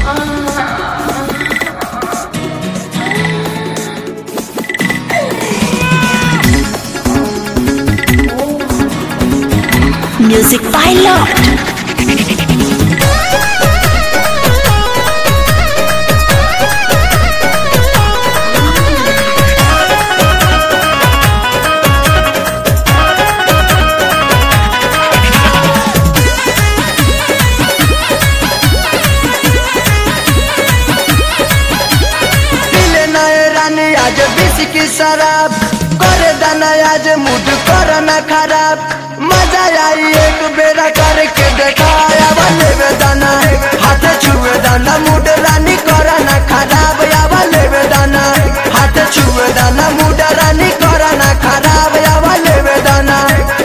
Music Pilot. आज BC की शराब करे दाना आज मूड करना खराब मजा आई एक बेरा करके देखाया वाले दाना हाथ छुए दाना मूड रानी करना खराब या वाले दाना हाथ छुए दाना मूड रानी करना खराब या वाले दाना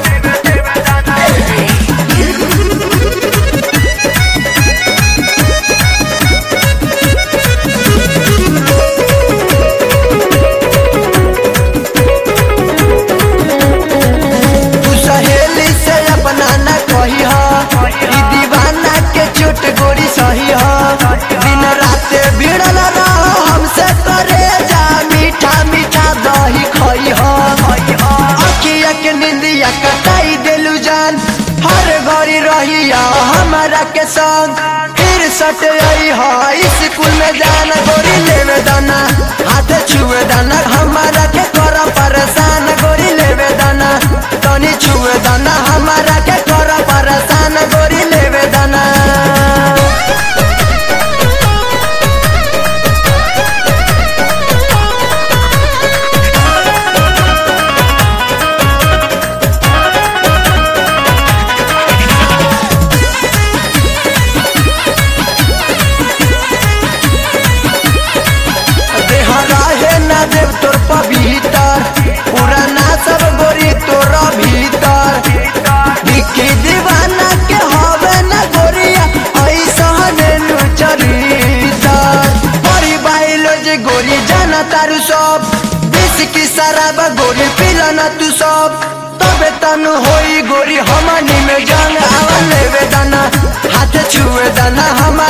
दीवाना के चोट गोरी सही है दिन रात भिड़ल रहो हमसे करे जा मीठा मीठा दही खई है अखिया के निंदिया कटाई देलू जान हर घड़ी रही हमारा के संग फिर सट आई है स्कूल में जाना गोरी लेवे दाना हाथ छुए दाना हमारा के कर परेशान गोरी लेवे दाना तनी छुए दाना हमारा के कर परेशान गोरी लेवे दाना देव तोर पवितर पुराना सब गोरी तोरा भीतर दिखी दीवाना के हवे न गोरिया ऐसा नु चरितर बड़ी बाइलो जे गोरी जाना तारू सब बीस की शराब गोरी पीला ना तू सब तबे तनु होई गोरी हमनी में जान आवा लेवे दाना हाथ छुए दाना हमारा